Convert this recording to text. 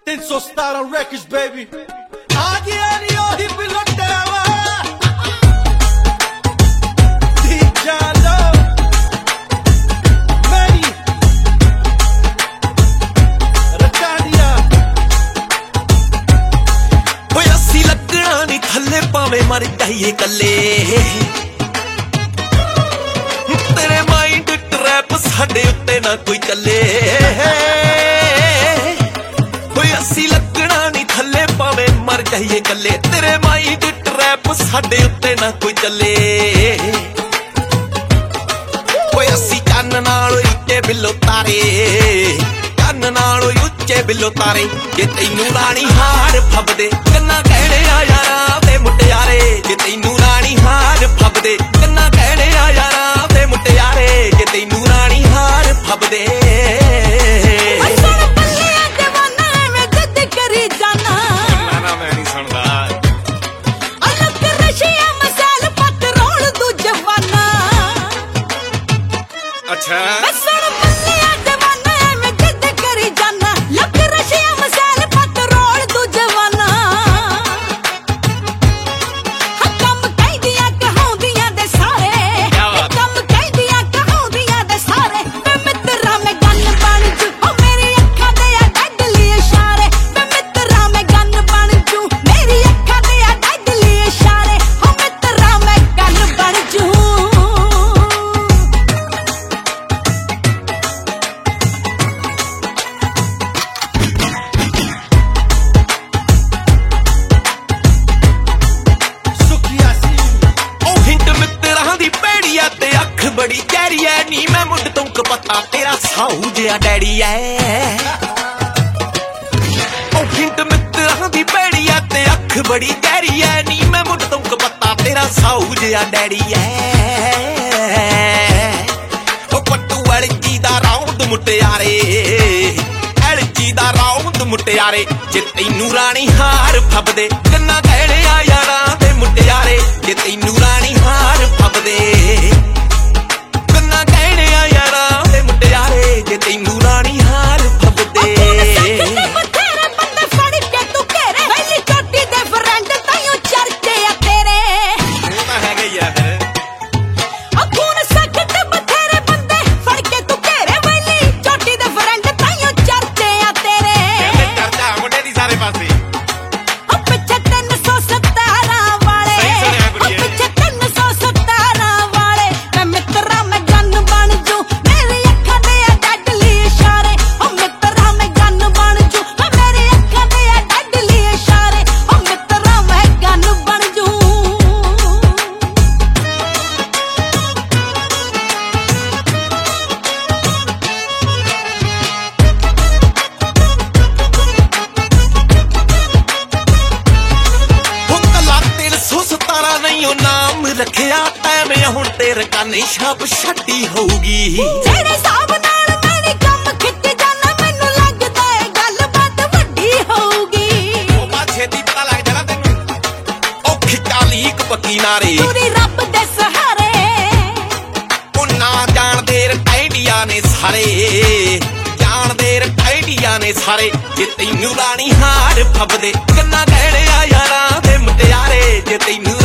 317 records, baby. आगे आनी ओही पिलटावा दी जानो मेरी रटानिया होया सी लगना नहीं थल्ले पावे मर जाइए कल्ले तेरे माइंड ट्रैप साडे उत्ते ना कोई चले मर जाइए कल्ले तेरे माइंड ट्रैप साडे उत्ते ना कोई चले कोई असी चन्न नाल उच्चे बिल्लो तारे चन्न नाल उच्चे बिल्लो तारे जे तैनू रानी हार फबदे कन्ना कहने आ यारा ते मुटियारे जे तैनू रानी हार फबदे कन्ना कहने आ यारा ते मुटियारे जे तैनू रानी हार फबदे बड़ी गहरी है नी मैं मुंड तुमको पता तेरा साहू जिहा डैडी है ओ हिंट मित्तरां दी पैड़ी है ते अख बड़ी गहरी है नी मैं मुंड तुमको पता तेरा साहू जिहा डैडी है ओ पट्टू एलजी दा राउंड मुटियारे एलजी दा राउंड मुटियारे जे तैनू रानी हार फबदे कन्ना कहने आ यारां ते मुटियारे जे तैनू रानी हार फबदे तैनू रानी हार फबदे नाम रखिया टाइम हुण तेरे कानी छाप छड्डी होगी तेरे हिसाब नाल मेरी कम खिच जाना मैनू लगदा है गल बात वड्डी होगी ओ बाछे दी पता लग जाना तैनू ओ खिचा लीक पक्की नारे पूरी रब दे सहारे ओ ना जान देर टैंडिया ने सारे जान देर टैंडिया ने सारे जे तैनू रानी हार फबदे कन्ना कहने आ यारां ते मुटियारे जे तैनू